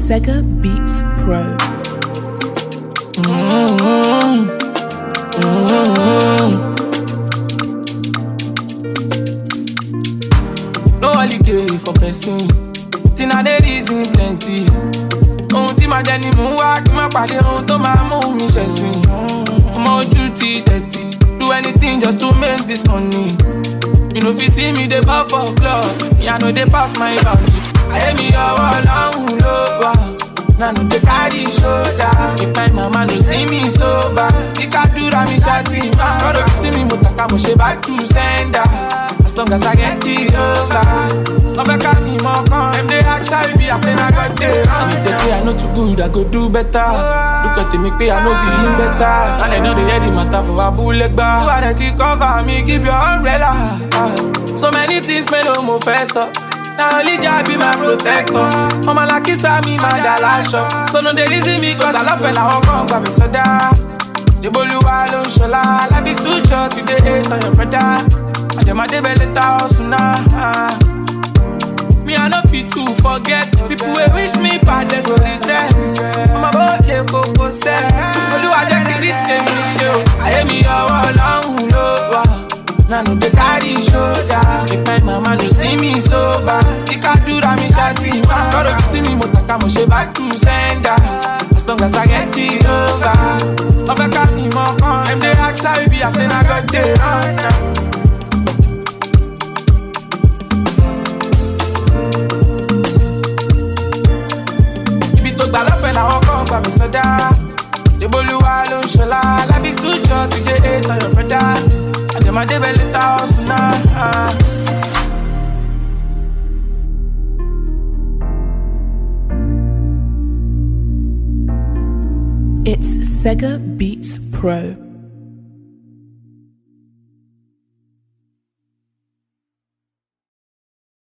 Sega Beats Pro. No holiday for person. Tina dey reason plenty. Ohun tí màá jẹ ni mò ń wá kí má pàdé ohun tó máa mú mi ṣẹ̀sìn. Ọmọ ojú ti tẹ̀tì. Do anything just to make this money. You know if you see me dey pop for club, me I know they pass my boundary. Ayé mi ọwọ́ Ọlọ́run ló wà. Now no dey carry shoulder. If my mama no see me sober, ìkádúrà mi ṣáàtì máa. Brother you see me mo tàka mo ṣe back to sender. As long as I get it over. Ọbẹ̀ ká ní mọ̀ kan. Dem dey ask how e be, I say na God dey run. If they say I no too good, I go do better. Look at me pé I no be imbecile. Now they know they hear the matter for Abulegba. You are the cover me, keep your umbrella. So many things mélòó mo fẹ́ sọ. Now only Jah be my protector. Mama like kiss me, my dalasho. So no they reason me cause I love when I walk on by me soda. Jeboluwa lo shola. Life is too short, you dey hate on your brother. I dem a dey beleta hustle now. Me I no fit to forget. People wey wish me bad, they go regret. Mama both dey koko set. Oluwa jẹ́ kí rí tèmi ṣe o. Ayé mi ọwọ́ Ọlọ́run ló wà. Now no dey carry shoulder. If my mama no see me sober, ìkádúrà mi ṣáàtì máa. Brother you see me mo tàka mo ṣe back to sender. As long as I get it over. Ọbẹ̀ ká ní mọ̀ kan. Dem dey ask how e be, I say na God dey run now. Ibi tó gbà lọ́fẹ̀ẹ́ làwọn kan gbà mí sọ́dá. Jeboluwa ló ń ṣọlá. Life is too short, you dey hate on your brother. Dem a dey beleta hustle now. It's Sega Beats Pro.